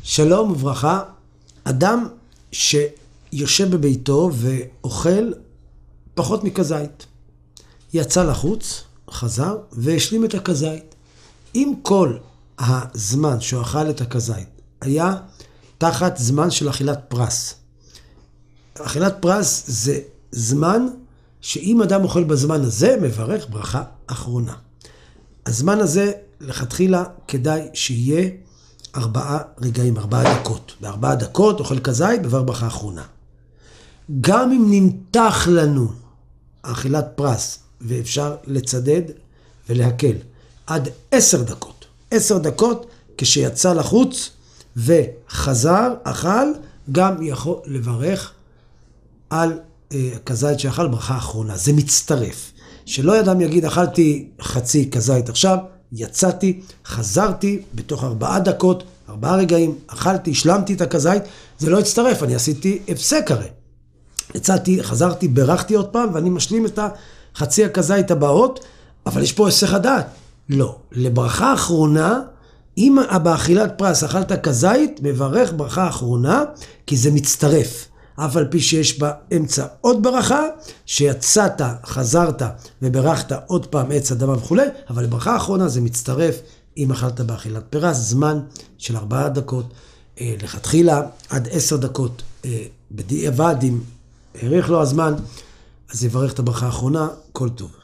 שלום וברכה. אדם שיושב בביתו ואוכל פחות מכזית. יצא לחוץ, חזר והשלים את הכזית. אם כל הזמן שהוא אכל את הכזית היה תחת זמן של אכילת פרס. אכילת פרס זה זמן שאם אדם אוכל בזמן הזה, מברך ברכה אחרונה. הזמן הזה לכתחילה כדאי שיהיה 4 רגעים, 4 דקות. ב4 דקות אוכל כזית, מברך ברכה אחרונה. גם אם נמתח לנו אכילת פרס ואפשר לצדד ולהקל עד 10 דקות. 10 דקות כשיצא לחוץ וחזר, אכל, גם יכול לברך על כזית שאכל ברכה אחרונה. זה מצטרף. שלא אדם יגיד, אכלתי חצי כזית עכשיו, יצאתי, חזרתי בתוך 4 דקות, 4 רגעים, אכלתי, השלמתי את הכזית, זה לא יצטרף, אני עשיתי הפסק הרי. יצאתי, חזרתי, ברכתי עוד פעם, ואני משלים את חצי הכזית הבאות, אבל יש פה היסח הדעת. לא, לברכה אחרונה, אם באכילת פרס אכלת כזית, מברך ברכה אחרונה, כי זה מצטרף. אף על פי שיש באמצע עוד ברכה, שיצאת, חזרת וברכת עוד פעם עץ אדמה וכו', אבל לברכה האחרונה זה מצטרף אם אכלת באכילת פרס, זמן של 4 דקות, לכתחילה עד 10 דקות, בדיעבד אם האריך לו הזמן, אז יברך את הברכה האחרונה, כל טוב.